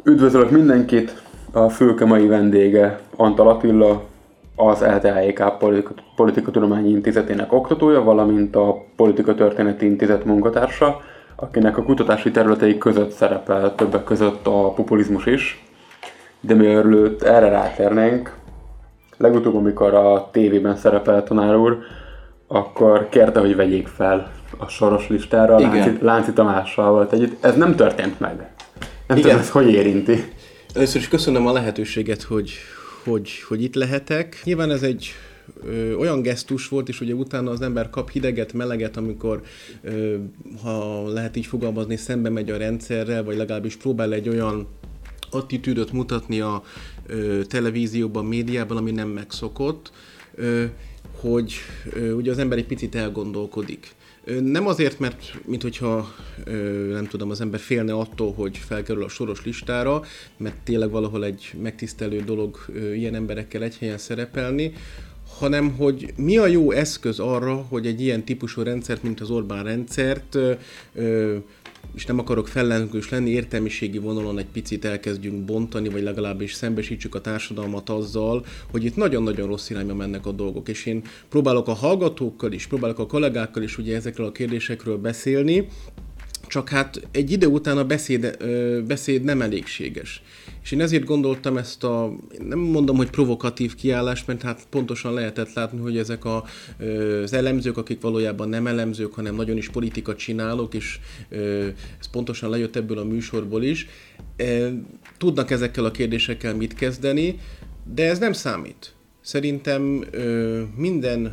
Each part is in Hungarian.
Üdvözlök mindenkit! A Fülke mai vendége Antal Attila, az LTAEK Politikatudományi Intézetének oktatója, valamint a Politikatörténeti Intézet munkatársa, akinek a kutatási területei között szerepel többek között a populizmus is. De mielőtt erre rátérnénk, legutóbb, amikor a tévében szerepelt tanár úr, akkor kérte, hogy vegyék fel a soros listára, Lánci Tamással volt együtt. Ez nem történt meg. Nem tudom, ez hogy érinti. Először is köszönöm a lehetőséget, hogy itt lehetek. Nyilván ez egy olyan gesztus volt, és ugye utána az ember kap hideget, meleget, amikor, ha lehet így fogalmazni, szembe megy a rendszerrel, vagy legalábbis próbál egy olyan attitűdöt mutatni a televízióban, médiában, ami nem megszokott, hogy ugye az ember egy picit elgondolkodik. Nem azért, mert minthogyha nem tudom, az ember félne attól, hogy felkerül a soros listára, mert tényleg valahol egy megtisztelő dolog ilyen emberekkel egy helyen szerepelni, hanem hogy mi a jó eszköz arra, hogy egy ilyen típusú rendszert, mint az Orbán rendszert, és nem akarok fellengős lenni, értelmiségi vonalon egy picit elkezdjünk bontani, vagy legalábbis szembesítsük a társadalmat azzal, hogy itt nagyon-nagyon rossz irányba mennek a dolgok. És én próbálok a hallgatókkal is, próbálok a kollégákkal is ugye ezekről a kérdésekről beszélni, csak hát egy idő után a beszéd nem elégséges. És én ezért gondoltam ezt nem mondom, hogy provokatív kiállást, mert hát pontosan lehetett látni, hogy ezek az elemzők, akik valójában nem elemzők, hanem nagyon is politika csinálók, és ez pontosan lejött ebből a műsorból is, tudnak ezekkel a kérdésekkel mit kezdeni, de ez nem számít. Szerintem minden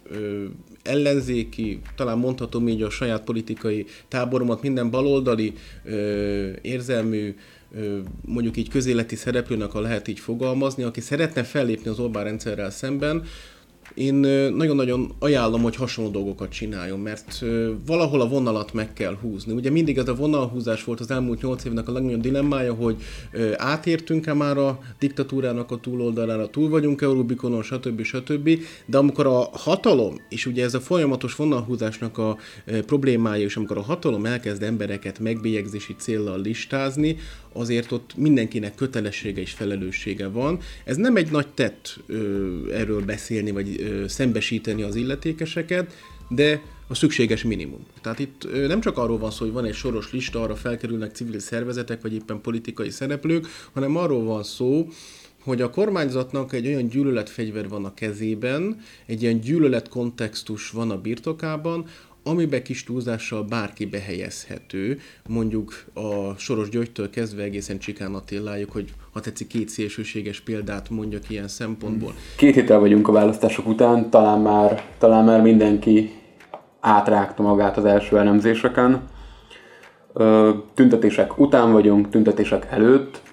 ellenzéki, talán mondhatom így a saját politikai táboromat, minden baloldali érzelmű, mondjuk így közéleti szereplőnek, ha lehet így fogalmazni, aki szeretne fellépni az Orbán rendszerrel szemben, én nagyon-nagyon ajánlom, hogy hasonló dolgokat csináljon, mert valahol a vonalat meg kell húzni. Ugye mindig ez a vonalhúzás volt az elmúlt 8 évnek a legnagyobb dilemmája, hogy átértünk-e már a diktatúrának a túloldalára, túl vagyunk-e a Rubikonon, stb. De amikor a hatalom, és ugye ez a folyamatos vonalhúzásnak a problémája, és amikor a hatalom elkezd embereket megbélyegzési céllal listázni, azért ott mindenkinek kötelessége és felelőssége van. Ez nem egy nagy tett erről beszélni, vagy szembesíteni az illetékeseket, de a szükséges minimum. Tehát itt nem csak arról van szó, hogy van egy soros lista, arra felkerülnek civil szervezetek, vagy éppen politikai szereplők, hanem arról van szó, hogy a kormányzatnak egy olyan gyűlöletfegyver van a kezében, egy ilyen gyűlöletkontextus van a birtokában, amiben kis túlzással bárki behelyezhető, mondjuk a Soros Györgytől kezdve egészen Csikán Attiláig, hogy ha tetszik, két szélsőséges példát mondjak ilyen szempontból. 2 héttel vagyunk a választások után, talán már mindenki átrágta magát az első elemzéseken. Tüntetések után vagyunk, tüntetések előtt.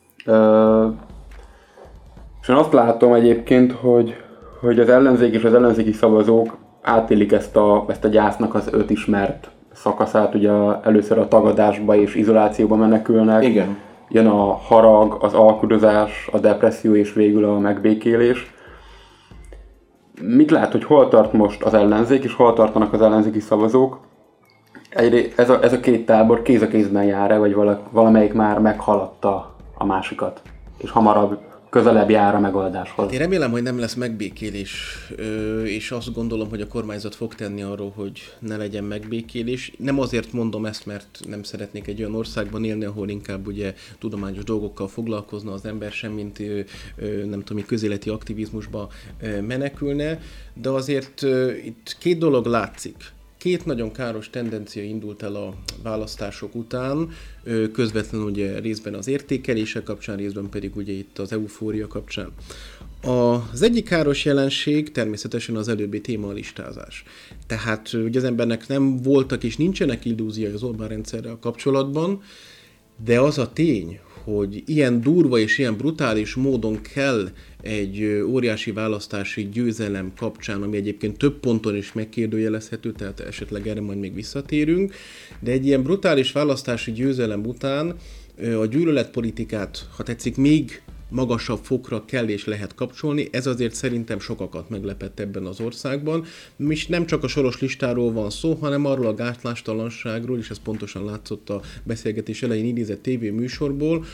És én azt látom egyébként, hogy az ellenzék és az ellenzéki szavazók átélik ezt a gyásznak az 5 ismert szakaszát, ugye először a tagadásba és izolációba menekülnek. Igen. Jön a harag, az alkudozás, a depresszió és végül a megbékélés. Mit lát, hogy hol tart most az ellenzék, és hol tartanak az ellenzéki szavazók? Ez a két tábor kéz a kézben jár-e, vagy valamelyik már meghaladta a másikat, és hamarabb közelebb jár a megoldáshoz? Én remélem, hogy nem lesz megbékélés, és azt gondolom, hogy a kormányzat fog tenni arról, hogy ne legyen megbékélés. Nem azért mondom ezt, mert nem szeretnék egy olyan országban élni, ahol inkább ugye tudományos dolgokkal foglalkozna az ember, sem mint nem tudom, közéleti aktivizmusba menekülne, de azért itt 2 dolog látszik. 2 nagyon káros tendencia indult el a választások után, közvetlenül ugye részben az értékelése kapcsán, részben pedig ugye itt az eufória kapcsán. Az egyik káros jelenség természetesen az előbbi téma, a listázás. Tehát ugye az embernek nem voltak és nincsenek illúziói az Orbán rendszerrel kapcsolatban, de az a tény, hogy ilyen durva és ilyen brutális módon kell egy óriási választási győzelem kapcsán, ami egyébként több ponton is megkérdőjelezhető, tehát esetleg erre majd még visszatérünk, de egy ilyen brutális választási győzelem után a gyűlöletpolitikát, ha tetszik, még magasabb fokra kell és lehet kapcsolni. Ez azért szerintem sokakat meglepett ebben az országban. És nem csak a soros listáról van szó, hanem arról a gátlástalanságról, és ez pontosan látszott a beszélgetés elején idézett tévéműsorból,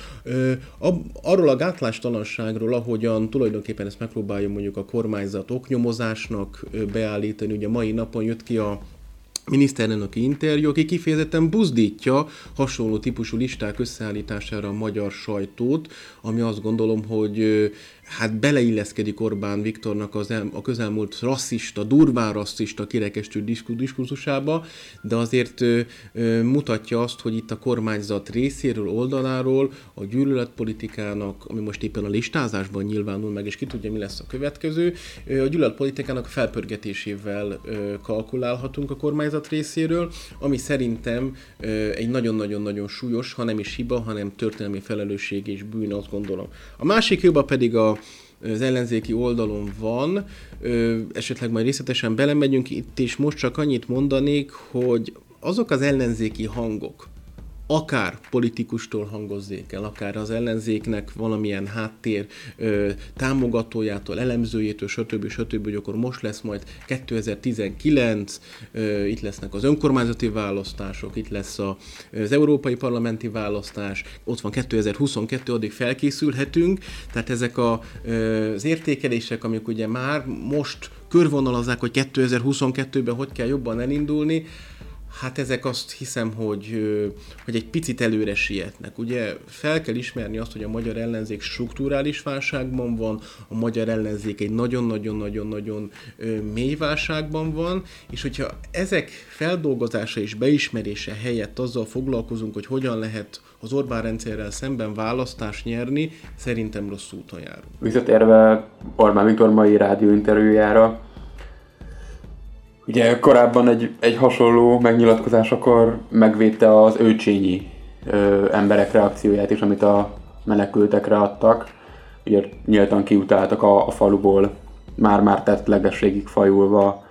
arról a gátlástalanságról, ahogyan tulajdonképpen ezt megpróbálja mondjuk a kormányzat oknyomozásnak beállítani. Ugye mai napon jött ki a miniszterelnöki interjú, aki kifejezetten buzdítja hasonló típusú listák összeállítására a magyar sajtót, ami azt gondolom, hogy hát beleilleszkedik Orbán Viktornak a közelmúlt rasszista, durván rasszista, kirekesztő diskurzusába, de azért mutatja azt, hogy itt a kormányzat részéről, oldaláról a gyűlöletpolitikának, ami most éppen a listázásban nyilvánul meg, és ki tudja, mi lesz a következő, a gyűlöletpolitikának a felpörgetésével kalkulálhatunk a kormányzat részéről, ami szerintem egy nagyon-nagyon-nagyon súlyos, ha nem is hiba, hanem történelmi felelősség és bűn, azt gondolom. A másik hiba pedig az ellenzéki oldalon van, esetleg majd részletesen belemegyünk itt, és most csak annyit mondanék, hogy azok az ellenzéki hangok, akár politikustól hangozzék el, akár az ellenzéknek valamilyen háttér támogatójától, elemzőjétől, stb., hogy akkor most lesz majd 2019, itt lesznek az önkormányzati választások, itt lesz az európai parlamenti választás, ott van 2022, addig felkészülhetünk, tehát ezek az értékelések, amik ugye már most körvonalazzák, hogy 2022-ben hogy kell jobban elindulni, hát ezek azt hiszem, hogy egy picit előre sietnek. Ugye fel kell ismerni azt, hogy a magyar ellenzék strukturális válságban van, a magyar ellenzék egy nagyon-nagyon-nagyon-nagyon mély válságban van, és hogyha ezek feldolgozása és beismerése helyett azzal foglalkozunk, hogy hogyan lehet az Orbán rendszerrel szemben választást nyerni, szerintem rossz úton járunk. Visszatérve Orbán Viktor mai rádióinterjújára, ugye korábban egy hasonló megnyilatkozásakor megvédte az őcsényi emberek reakcióját is, amit a menekültekre adtak. Ugye nyíltan kiutáltak a faluból már tettlegességig fajulva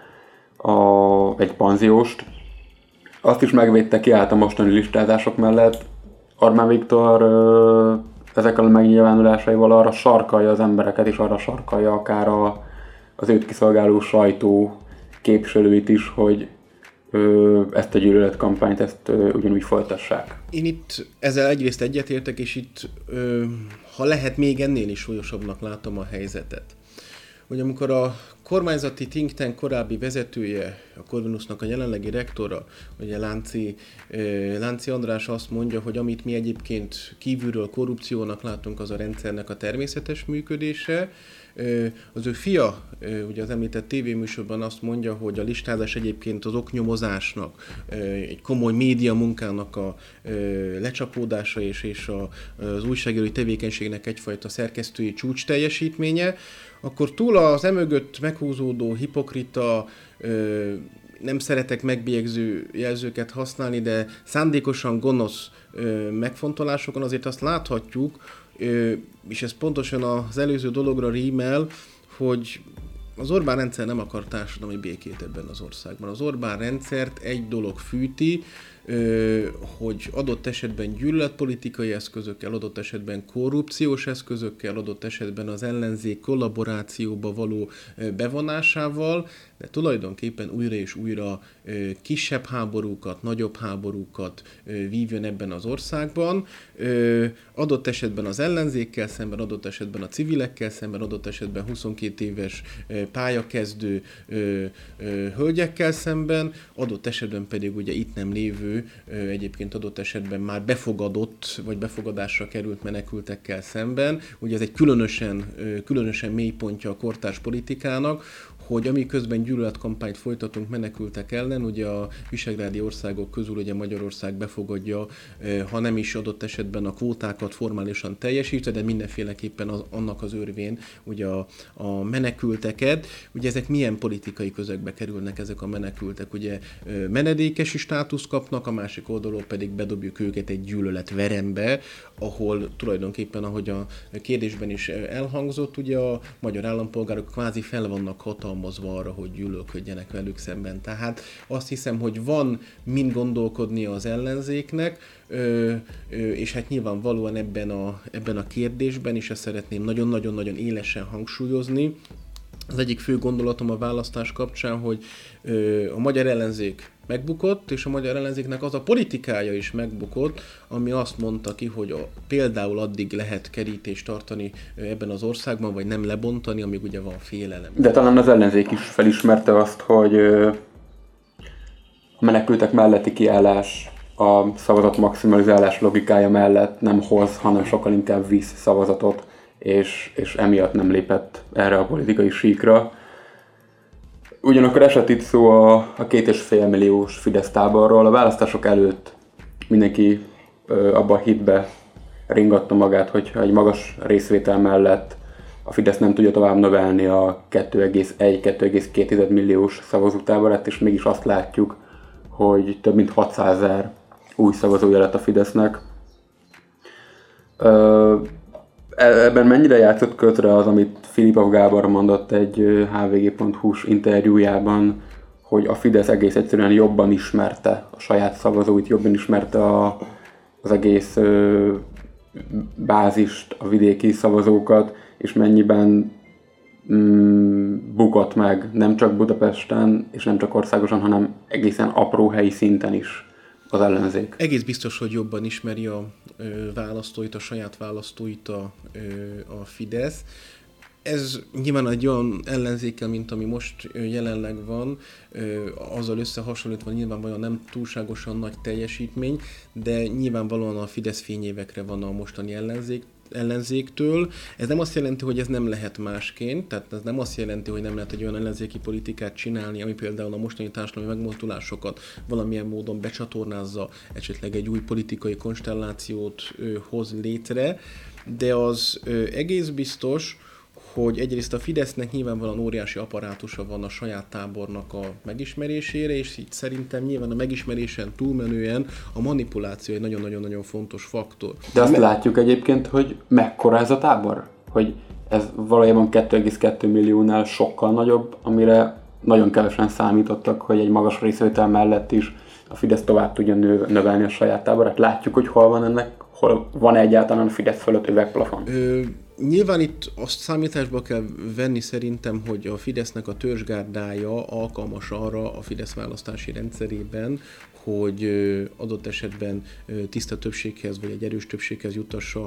egy panzióst. Azt is megvédte, kiállt a mostani listázások mellett. Orbán Viktor ezekkel a megnyilvánulásaival arra sarkalja az embereket, és arra sarkalja akár az őt kiszolgáló sajtó képviselőit is, hogy ezt a gyűlöletkampányt ugyanúgy folytassák. Én itt ezzel egyrészt egyetértek, és itt, ha lehet, még ennél is súlyosabbnak látom a helyzetet. Hogy amikor a kormányzati think tank korábbi vezetője, a Corvinusnak a jelenlegi rektora, ugye Lánci András azt mondja, hogy amit mi egyébként kívülről korrupciónak látunk, az a rendszernek a természetes működése. Az ő fia, ugye az említett tévéműsorban azt mondja, hogy a listázás egyébként az oknyomozásnak, egy komoly média munkának a lecsapódása és az újságírói tevékenységnek egyfajta szerkesztői csúcs teljesítménye, akkor túl az emögött meghúzódó hipokrita, nem szeretek megbélyegző jelzőket használni, de szándékosan gonosz megfontolásokon azért azt láthatjuk, és ez pontosan az előző dologra rímel, hogy az Orbán rendszer nem akar társadalmi békét ebben az országban. Az Orbán rendszert egy dolog fűti, hogy adott esetben gyűlöletpolitikai eszközökkel, adott esetben korrupciós eszközökkel, adott esetben az ellenzék kollaborációba való bevonásával, de tulajdonképpen újra és újra kisebb háborúkat, nagyobb háborúkat vívjon ebben az országban, adott esetben az ellenzékkel szemben, adott esetben a civilekkel szemben, adott esetben 22 éves pályakezdő hölgyekkel szemben, adott esetben pedig ugye itt nem lévő, egyébként adott esetben már befogadott, vagy befogadásra került menekültekkel szemben. Ugye ez egy különösen mélypontja a kortárs politikának, hogy amiközben gyűlöletkampányt folytatunk menekültek ellen, ugye a visegrádi országok közül ugye Magyarország befogadja, ha nem is adott esetben a kvótákat formálisan teljesítve, de mindenféleképpen annak az örvén ugye a menekülteket. Ugye ezek milyen politikai közegbe kerülnek ezek a menekültek? Ugye menedékesi státusz kapnak, a másik oldalról pedig bedobjuk őket egy gyűlöletverembe, ahol tulajdonképpen, ahogy a kérdésben is elhangzott, ugye a magyar állampolgárok kvázi fel vannak hatalmazva felhatalmazva arra, hogy gyűlölködjenek velük szemben. Tehát azt hiszem, hogy van mind gondolkodnia az ellenzéknek, és hát nyilvánvalóan ebben a kérdésben, és ezt szeretném nagyon-nagyon-nagyon élesen hangsúlyozni, az egyik fő gondolatom a választás kapcsán, hogy a magyar ellenzék megbukott, és a magyar ellenzéknek az a politikája is megbukott, ami azt mondta ki, hogy például addig lehet kerítést tartani ebben az országban, vagy nem lebontani, amíg ugye van félelem. De talán az ellenzék is felismerte azt, hogy a menekültek melletti kiállás a szavazat maximalizálás logikája mellett nem hoz, hanem sokkal inkább visz szavazatot, és emiatt nem lépett erre a politikai síkra. Ugyanakkor esett itt szó a 2,5 milliós Fidesz táborról. A választások előtt mindenki abba a hitbe ringatta magát, hogyha egy magas részvétel mellett a Fidesz nem tudja tovább növelni a 2,1-2,2 milliós szavazótáborát, és mégis azt látjuk, hogy több mint 600 000 új szavazója lett a Fidesznek. Ebben mennyire játszott közre az, amit Filipov Gábor mondott egy hvg.hu-s interjújában, hogy a Fidesz egész egyszerűen jobban ismerte a saját szavazóit, jobban ismerte az egész bázist, a vidéki szavazókat, és mennyiben bukott meg nem csak Budapesten, és nem csak országosan, hanem egészen apró helyi szinten is az ellenzék. Egész biztos, hogy jobban ismeri a választóit, a saját választóit a Fidesz. Ez nyilván egy olyan ellenzékkel, mint ami most jelenleg van, azzal összehasonlítva nyilvánvalóan nem túlságosan nagy teljesítmény, de nyilvánvalóan a Fidesz fényévekre van a mostani ellenzéktől. Ez nem azt jelenti, hogy ez nem lehet másként, tehát ez nem azt jelenti, hogy nem lehet egy olyan ellenzéki politikát csinálni, ami például a mostani társadalmi megmozdulásokat valamilyen módon becsatornázza, esetleg egy új politikai konstellációt hoz létre, de az egész biztos, hogy egyrészt a Fidesznek nyilvánvalóan óriási apparátusa van a saját tábornak a megismerésére, és így szerintem nyilván a megismerésen túlmenően a manipuláció egy nagyon-nagyon-nagyon fontos faktor. De azt látjuk egyébként, hogy mekkora ez a tábor? Hogy ez valójában 2,2 milliónál sokkal nagyobb, amire nagyon kevesen számítottak, hogy egy magas részvétel mellett is a Fidesz tovább tudja növelni a saját táborát. Látjuk, hogy hol van egyáltalán a Fidesz fölött üvegplafon? Nyilván itt azt számításba kell venni szerintem, hogy a Fidesznek a törzsgárdája alkalmas arra a Fidesz választási rendszerében, hogy adott esetben tiszta többséghez vagy egy erős többséghez jutassa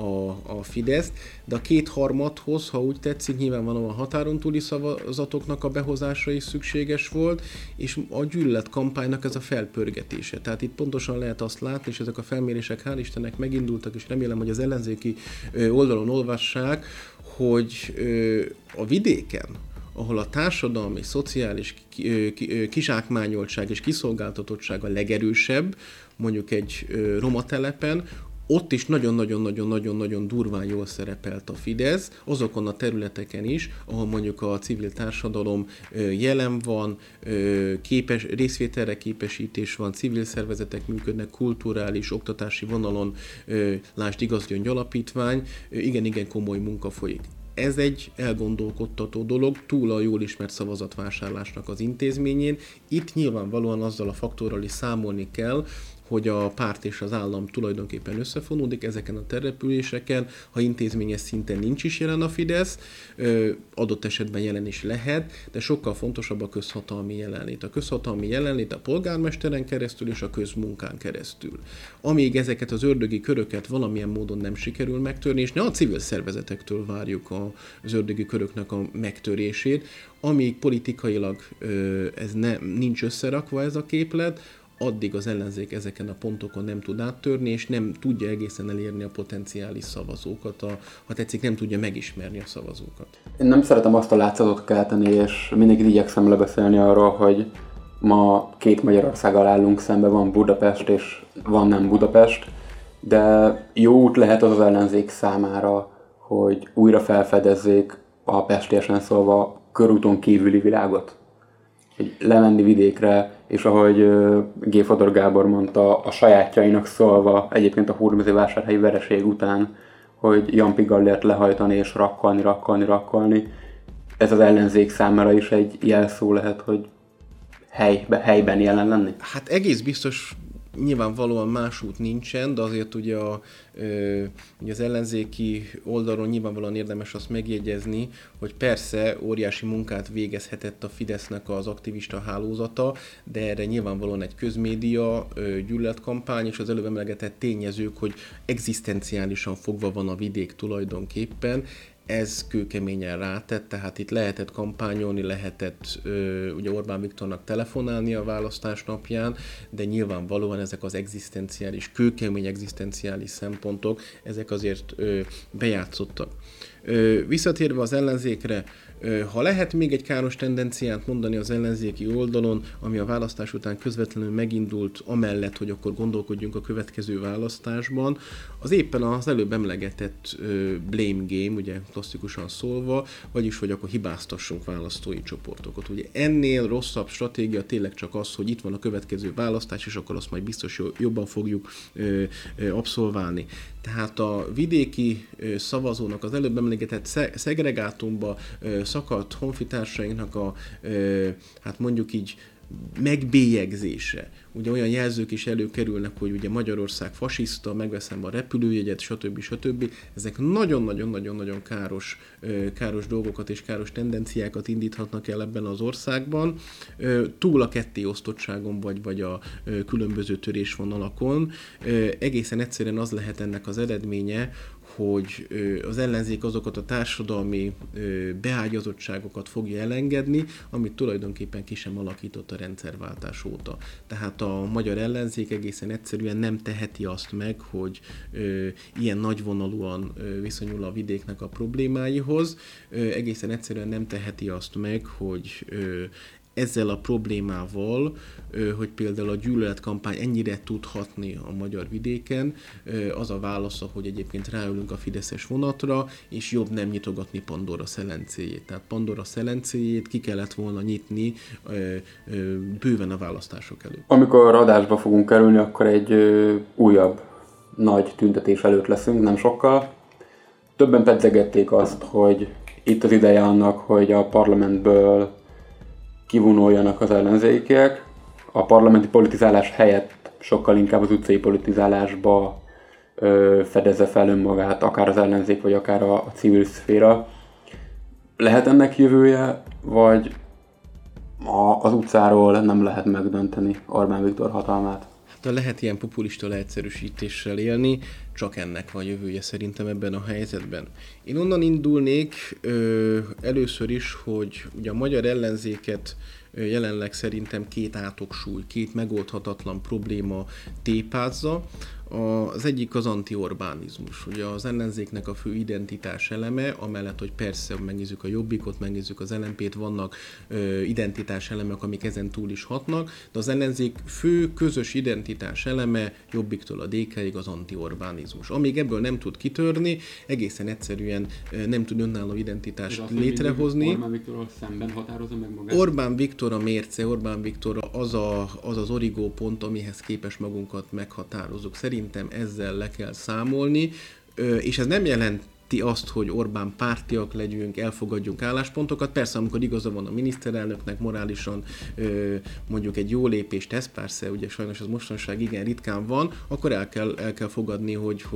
a Fideszt, de a kétharmadhoz, ha úgy tetszik, nyilvánvalóan a határon túli szavazatoknak a behozása is szükséges volt, és a gyűlöletkampánynak ez a felpörgetése. Tehát itt pontosan lehet azt látni, és ezek a felmérések hál' Istennek megindultak, és remélem, hogy az ellenzéki oldalon olvassák, hogy a vidéken, ahol a társadalmi, szociális kizsákmányoltság és kiszolgáltatottság a legerősebb, mondjuk egy roma telepen, ott is nagyon-nagyon-nagyon-nagyon durván jól szerepelt a Fidesz, azokon a területeken is, ahol mondjuk a civil társadalom jelen van, részvételre képesítés van, civil szervezetek működnek, kulturális, oktatási vonalon, lásd Igazgyöngy Alapítvány, igen komoly munka folyik. Ez egy elgondolkodtató dolog, túl a jól ismert szavazatvásárlásnak az intézményén. Itt nyilvánvalóan azzal a faktorral is számolni kell, hogy a párt és az állam tulajdonképpen összefonódik ezeken a településeken, ha intézményes szinten nincs is jelen a Fidesz, adott esetben jelen is lehet, de sokkal fontosabb a közhatalmi jelenlét. A közhatalmi jelenlét a polgármesteren keresztül és a közmunkán keresztül. Amíg ezeket az ördögi köröket valamilyen módon nem sikerül megtörni, és ne a civil szervezetektől várjuk az ördögi köröknek a megtörését, amíg politikailag nincs összerakva ez a képlet, addig az ellenzék ezeken a pontokon nem tud áttörni, és nem tudja egészen elérni a potenciális szavazókat, ha tetszik, nem tudja megismerni a szavazókat. Én nem szeretem azt a látszatot kelteni, és mindig igyekszem lebeszélni arról, hogy ma két Magyarországgal állunk szembe, van Budapest és van nem Budapest, de jó út lehet az ellenzék számára, hogy újra felfedezzék a pestiesen szólva körúton kívüli világot. Hogy lemenni vidékre, és ahogy G. Fodor Gábor mondta, a sajátjainak szólva, egyébként a Hódmezővásárhelyi vereség után, hogy Jampi Gallért lehajtani és rakkolni. ez az ellenzék számára is egy jelszó lehet, hogy helyben jelen lenni? Hát egész biztos nyilvánvalóan más út nincsen, de azért ugye, ugye az ellenzéki oldalon nyilvánvalóan érdemes azt megjegyezni, hogy persze óriási munkát végezhetett a Fidesznek az aktivista hálózata, de erre nyilvánvalóan egy közmédia, gyűlöletkampány és az előbb emlegetett tényezők, hogy egzisztenciálisan fogva van a vidék tulajdonképpen, ez kőkeményen rátett, tehát itt lehetett kampányolni, lehetett ugye Orbán Viktornak telefonálni a választás napján, de nyilvánvalóan ezek az egzisztenciális, kőkemény egzisztenciális szempontok, ezek azért bejátszottak. Visszatérve az ellenzékre, ha lehet még egy káros tendenciát mondani az ellenzéki oldalon, ami a választás után közvetlenül megindult, amellett, hogy akkor gondolkodjunk a következő választásban, az éppen az előbb emlegetett blame game, ugye klasszikusan szólva, vagyis hogy akkor hibáztassunk választói csoportokat. Ugye ennél rosszabb stratégia tényleg csak az, hogy itt van a következő választás, és akkor azt majd biztos jobban fogjuk abszolválni. Tehát a vidéki szavazónak az előbb emlegetett szegregátumba szakadt honfitársainknak a, hát mondjuk így, megbélyegzése. Ugye olyan jelzők is előkerülnek, hogy ugye Magyarország fasiszta, megveszem a repülőjegyet, stb. Ezek nagyon-nagyon-nagyon káros dolgokat és káros tendenciákat indíthatnak el ebben az országban, túl a kettéosztottságon vagy a különböző törésvonalakon. Egészen egyszerűen az lehet ennek az eredménye, hogy az ellenzék azokat a társadalmi beágyazottságokat fogja elengedni, amit tulajdonképpen ki sem alakított a rendszerváltás óta. Tehát a magyar ellenzék egészen egyszerűen nem teheti azt meg, hogy ilyen nagyvonalúan viszonyul a vidéknek a problémáihoz, egészen egyszerűen nem teheti azt meg, hogy ezzel a problémával, hogy például a gyűlöletkampány ennyire tud hatni a magyar vidéken, az a válasza, hogy egyébként ráülünk a fideszes vonatra, és jobb nem nyitogatni Pandora szelencéjét. Tehát Pandora szelencéjét ki kellett volna nyitni bőven a választások előtt. Amikor adásba fogunk kerülni, akkor egy újabb nagy tüntetés előtt leszünk, nem sokkal. Többen pedzegették azt, hogy itt az ideje annak, hogy a parlamentből kivonuljanak az ellenzékiek. A parlamenti politizálás helyett sokkal inkább az utcai politizálásba fedezze fel önmagát, akár az ellenzék, vagy akár a civil szféra. Lehet ennek jövője, vagy az utcáról nem lehet megdönteni Orbán Viktor hatalmát? Hát lehet ilyen populista leegyszerűsítéssel élni, csak ennek van jövője szerintem ebben a helyzetben. Én onnan indulnék először is, hogy ugye a magyar ellenzéket jelenleg szerintem két átoksúly, két megoldhatatlan probléma tépázza. Az egyik az anti-Orbánizmus. Ugye az ellenzéknek a fő identitás eleme, amellett, hogy persze megnézzük a Jobbikot, megnézzük az LMP-t, vannak identitás elemek, amik ezen túl is hatnak, de az ellenzék fő közös identitás eleme Jobbiktól a DK-ig az anti-Orbánizmus. Amíg ebből nem tud kitörni, egészen egyszerűen nem tud önálló identitást létrehozni. Orbán Viktorral szemben határozza meg magát? Orbán Viktor a mérce, Orbán Viktor az origópont, amihez képes magunkat meghatározunk. Szerintem ezzel le kell számolni, és ez nem jelenti azt, hogy Orbán pártiak legyünk, elfogadjunk álláspontokat. Persze, amikor igaza van a miniszterelnöknek, morálisan mondjuk egy jó lépést tesz, persze, ugye sajnos ez mostanság igen ritkán van, akkor el kell fogadni,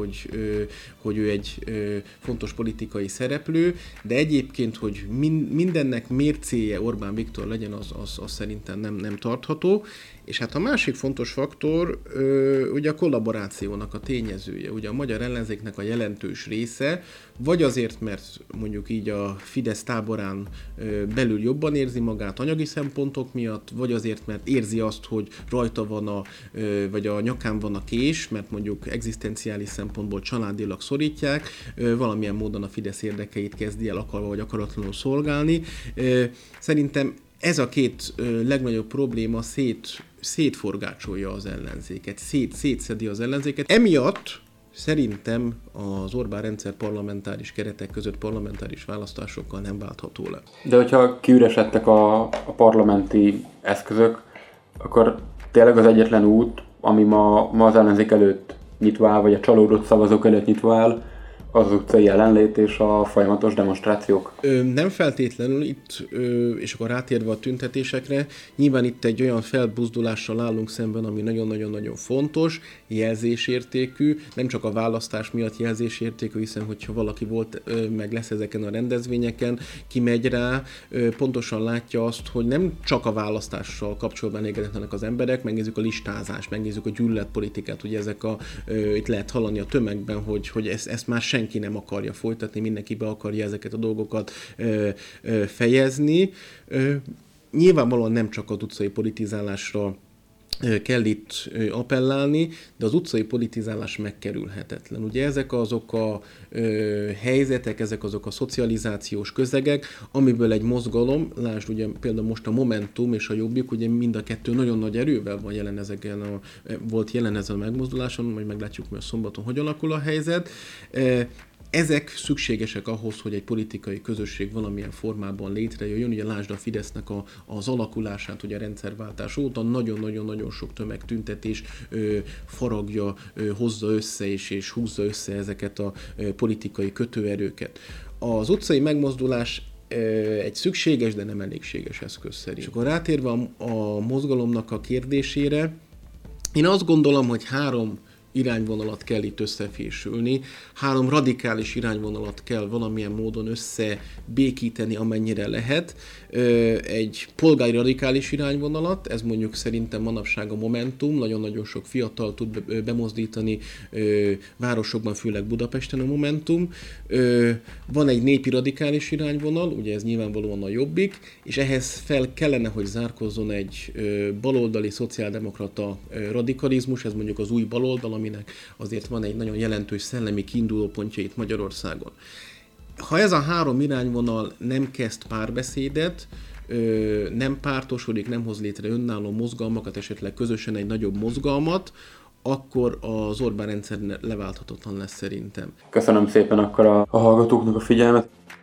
hogy ő egy fontos politikai szereplő, de egyébként, hogy mindennek mércéje Orbán Viktor legyen, az szerintem nem tartható. És hát a másik fontos faktor, ugye a kollaborációnak a tényezője. Ugye a magyar ellenzéknek a jelentős része, vagy azért, mert mondjuk így a Fidesz táborán belül jobban érzi magát anyagi szempontok miatt, vagy azért, mert érzi azt, hogy rajta van vagy a nyakán van a kés, mert mondjuk egzisztenciális szempontból családilag szorítják, valamilyen módon a Fidesz érdekeit kezdi el akarva vagy akaratlanul szolgálni. Szerintem ez a két legnagyobb probléma szétforgácsolja az ellenzéket, szétszedi az ellenzéket. Emiatt szerintem az Orbán rendszer parlamentáris keretek között parlamentáris választásokkal nem váltható le. De hogyha kiüresedtek a parlamenti eszközök, akkor tényleg az egyetlen út, ami ma az ellenzék előtt nyitva áll, vagy a csalódott szavazók előtt nyitva áll, az utcai jelenlét és a folyamatos demonstrációk? Nem feltétlenül itt, és akkor rátérve a tüntetésekre, nyilván itt egy olyan felbuzdulással állunk szemben, ami nagyon-nagyon-nagyon fontos, jelzésértékű, nem csak a választás miatt jelzésértékű, hiszen hogyha valaki volt, meg lesz ezeken a rendezvényeken, kimegy rá, pontosan látja azt, hogy nem csak a választással kapcsolatban elégedetlenek az emberek, megnézzük a listázást, megnézzük a gyűlöletpolitikát, ugye itt lehet hallani a tömegben, hogy ezt már senki nem akarja folytatni, mindenki be akarja ezeket a dolgokat fejezni. Nyilvánvalóan nem csak az utcai politizálásra kell itt appellálni, de az utcai politizálás megkerülhetetlen. Ugye ezek azok a helyzetek, ezek azok a szocializációs közegek, amiből egy mozgalom, lásd ugye például most a Momentum és a Jobbik, ugye mind a kettő nagyon nagy erővel volt jelen ezen a megmozduláson, majd meglátjuk, hogy a szombaton hogy alakul a helyzet. Ezek szükségesek ahhoz, hogy egy politikai közösség valamilyen formában létrejöjjön. Ugye lásd a Fidesznek az alakulását, ugye a rendszerváltás óta nagyon-nagyon-nagyon sok tömegtüntetés faragja, hozza össze és húzza össze ezeket a politikai kötőerőket. Az utcai megmozdulás egy szükséges, de nem elégséges eszköz szerint. És akkor rátérve a mozgalomnak a kérdésére, én azt gondolom, hogy 3 irányvonalat kell itt összefésülni, 3 radikális irányvonalat kell valamilyen módon összebékíteni, amennyire lehet. Egy polgári radikális irányvonalat, ez mondjuk szerintem manapság a Momentum, nagyon-nagyon sok fiatal tud bemozdítani városokban, főleg Budapesten a Momentum. Van egy népi radikális irányvonal, ugye ez nyilvánvalóan a Jobbik, és ehhez fel kellene, hogy zárkozzon egy baloldali szociáldemokrata radikalizmus, ez mondjuk az új baloldal, aminek azért van egy nagyon jelentős szellemi kiindulópontja itt Magyarországon. Ha ez a 3 irányvonal nem kezd párbeszédet, nem pártosodik, nem hoz létre önálló mozgalmakat, esetleg közösen egy nagyobb mozgalmat, akkor az Orbán rendszer leválthatatlan lesz szerintem. Köszönöm szépen akkor a hallgatóknak a figyelmet.